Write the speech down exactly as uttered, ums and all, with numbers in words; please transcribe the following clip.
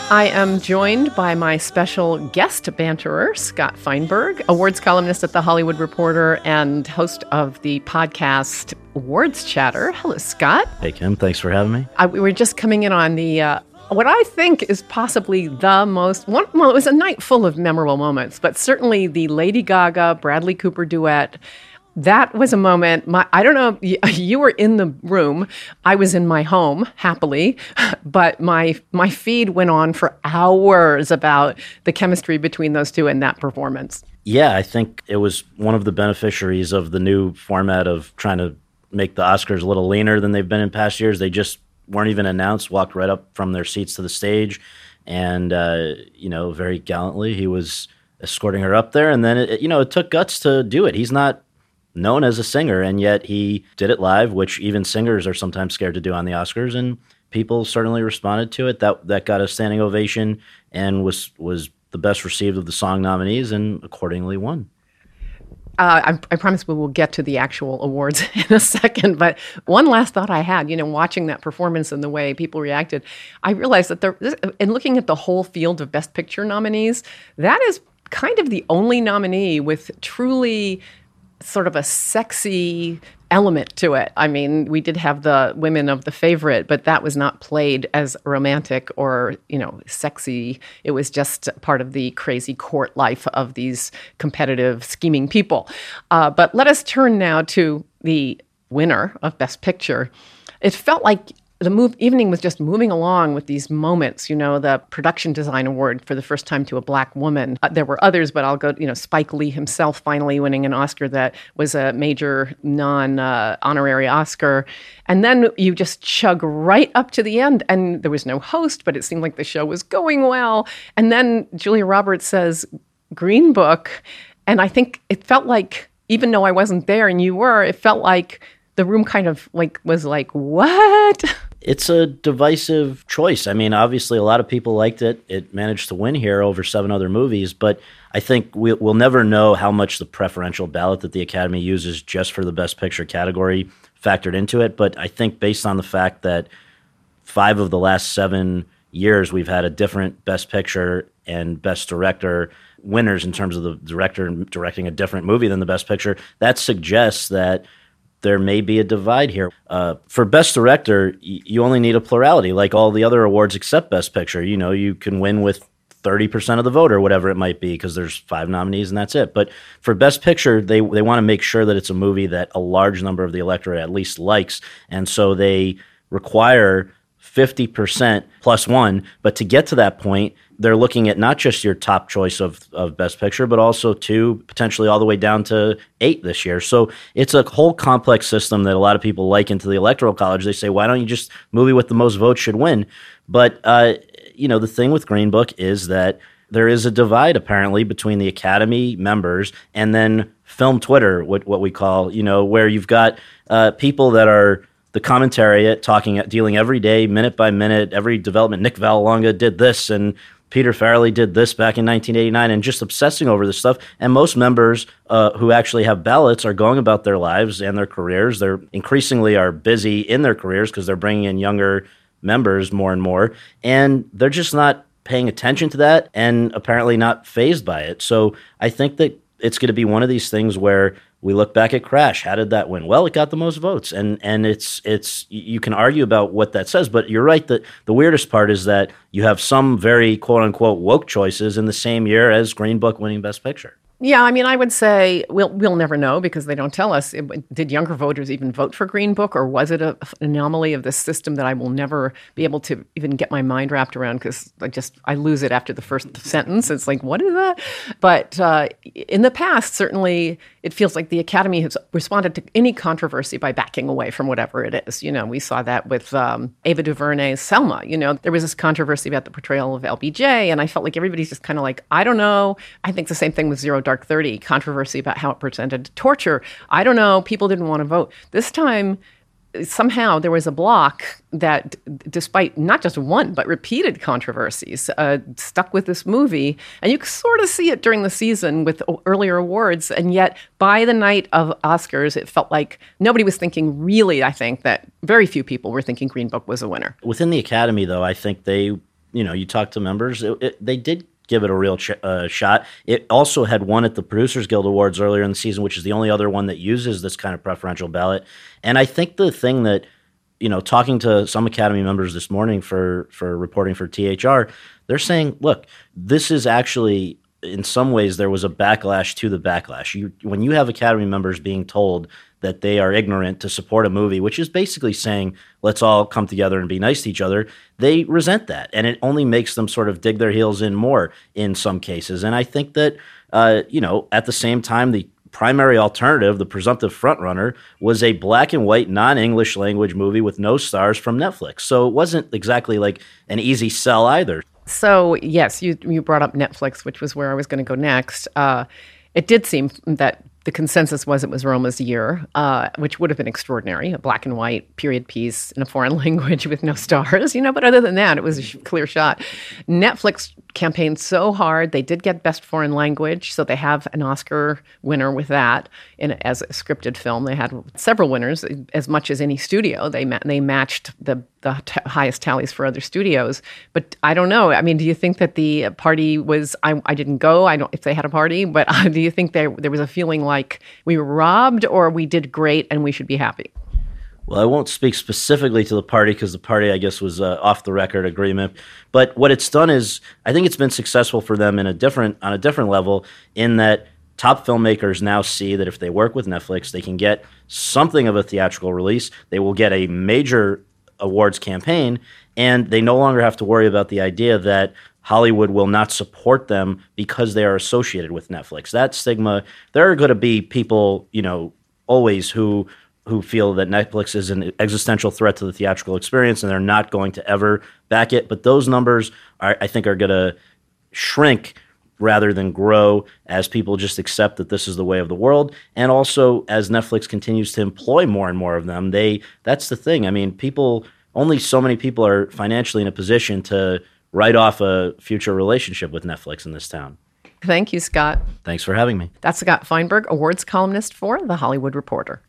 I am joined by my special guest banterer, Scott Feinberg, awards columnist at The Hollywood Reporter and host of the podcast Awards Chatter. Hello, Scott. Hey, Kim. Thanks for having me. I, we were just coming in on the, uh, what I think is possibly the most, one, well, it was a night full of memorable moments, but certainly the Lady Gaga, Bradley Cooper duet. That was a moment, my, I don't know, you, you were in the room, I was in my home, happily, but my my feed went on for hours about the chemistry between those two and that performance. Yeah, I think it was one of the beneficiaries of the new format of trying to make the Oscars a little leaner than they've been in past years. They just weren't even announced, walked right up from their seats to the stage, and, uh, you know, very gallantly, he was escorting her up there, and then, it, you know, it took guts to do it. He's not known as a singer, and yet he did it live, which even singers are sometimes scared to do on the Oscars, and people certainly responded to it. That that got a standing ovation and was was the best received of the song nominees, and accordingly won. Uh, I, I promise we will get to the actual awards in a second, but one last thought I had, you know, watching that performance and the way people reacted, I realized that there, in looking at the whole field of Best Picture nominees, that is kind of the only nominee with truly sort of a sexy element to it. I mean, we did have the Women of the Favorite, but that was not played as romantic or, you know, sexy. It was just part of the crazy court life of these competitive, scheming people. Uh, but let us turn now to the winner of Best Picture. It felt like the move, evening was just moving along with these moments, you know, the Production Design Award for the first time to a Black woman. Uh, there were others, but I'll go, you know, Spike Lee himself finally winning an Oscar that was a major non-honorary uh, Oscar. And then you just chug right up to the end, and there was no host, but it seemed like the show was going well. And then Julia Roberts says, Green Book. And I think it felt like, even though I wasn't there and you were, it felt like the room kind of like was like, what? It's a divisive choice. I mean, obviously, a lot of people liked it. It managed to win here over seven other movies, but I think we'll, we'll never know how much the preferential ballot that the Academy uses just for the Best Picture category factored into it. But I think based on the fact that five of the last seven years we've had a different Best Picture and Best Director winners in terms of the director directing a different movie than the Best Picture, that suggests that there may be a divide here. Uh, for Best Director, y- you only need a plurality, like all the other awards except Best Picture. You know, you can win with thirty percent of the vote or whatever it might be because there's five nominees and that's it. But for Best Picture, they they want to make sure that it's a movie that a large number of the electorate at least likes. And so they require fifty percent plus one. But to get to that point, they're looking at not just your top choice of, of Best Picture, but also two, potentially all the way down to eight this year. So it's a whole complex system that a lot of people like into the Electoral College. They say, why don't you just movie with the most votes should win? But, uh, you know, the thing with Green Book is that there is a divide apparently between the Academy members and then film Twitter, what, what we call, you know, where you've got uh, people that are the commentariat talking, dealing every day, minute by minute, every development. Nick Vallelonga did this and Peter Farrelly did this back in nineteen eighty-nine, and just obsessing over this stuff. And most members uh, who actually have ballots are going about their lives and their careers. They're increasingly are busy in their careers because they're bringing in younger members more and more. And they're just not paying attention to that and apparently not fazed by it. So I think that it's going to be one of these things where we look back at Crash. How did that win? Well, it got the most votes, and and it's it's you can argue about what that says, but you're right that the weirdest part is that you have some very quote unquote woke choices in the same year as Green Book winning Best Picture. Yeah, I mean, I would say we'll we'll never know because they don't tell us. Did younger voters even vote for Green Book, or was it a, an anomaly of this system that I will never be able to even get my mind wrapped around because I just I lose it after the first sentence. It's like, what is that? But uh, in the past, certainly, it feels like the Academy has responded to any controversy by backing away from whatever it is. You know, we saw that with um, Ava DuVernay's Selma. You know, there was this controversy about the portrayal of L B J, and I felt like everybody's just kind of like, I don't know. I think the same thing with Zero Dark Thirty, controversy about how it presented torture. I don't know. People didn't want to vote. This time, somehow there was a block that, despite not just one, but repeated controversies, uh, stuck with this movie. And you sort of see it during the season with earlier awards. And yet, by the night of Oscars, it felt like nobody was thinking really, I think, that very few people were thinking Green Book was a winner. Within the Academy, though, I think they you know, you talk to members, it, it, they did give it a real ch- uh, shot. It also had won at the Producers Guild Awards earlier in the season, which is the only other one that uses this kind of preferential ballot. And I think the thing that, you know, talking to some Academy members this morning for, for reporting for T H R, they're saying, look, this is actually, in some ways, there was a backlash to the backlash. You, when you have Academy members being told that they are ignorant to support a movie, which is basically saying, let's all come together and be nice to each other, they resent that. And it only makes them sort of dig their heels in more in some cases. And I think that, uh, you know, at the same time, the primary alternative, the presumptive frontrunner, was a black and white, non-English language movie with no stars from Netflix. So it wasn't exactly like an easy sell either. So, yes, you you brought up Netflix, which was where I was going to go next. Uh, it did seem that the consensus was it was Roma's Year, uh, which would have been extraordinary, a black and white period piece in a foreign language with no stars, you know, but other than that, it was a sh- clear shot. Netflix campaigned so hard. They did get Best Foreign Language, so they have an Oscar winner with that in as a scripted film. They had several winners, as much as any studio. They ma- they matched the the t- highest tallies for other studios. But I don't know. I mean, do you think that the party was? I, I didn't go. I don't if they had a party, but uh, do you think there there was a feeling like we were robbed, or we did great and we should be happy? Well, I won't speak specifically to the party because the party, I guess, was uh, off the record agreement. But what it's done is, I think it's been successful for them in a different on a different level, in that top filmmakers now see that if they work with Netflix, they can get something of a theatrical release. They will get a major awards campaign, and they no longer have to worry about the idea that Hollywood will not support them because they are associated with Netflix. That stigma, there are going to be people, you know, always who who feel that Netflix is an existential threat to the theatrical experience, and they're not going to ever back it. But those numbers, are, I think, are going to shrink rather than grow as people just accept that this is the way of the world. And also, as Netflix continues to employ more and more of them, they that's the thing. I mean, people, only so many people are financially in a position to write off a future relationship with Netflix in this town. Thank you, Scott. Thanks for having me. That's Scott Feinberg, awards columnist for The Hollywood Reporter.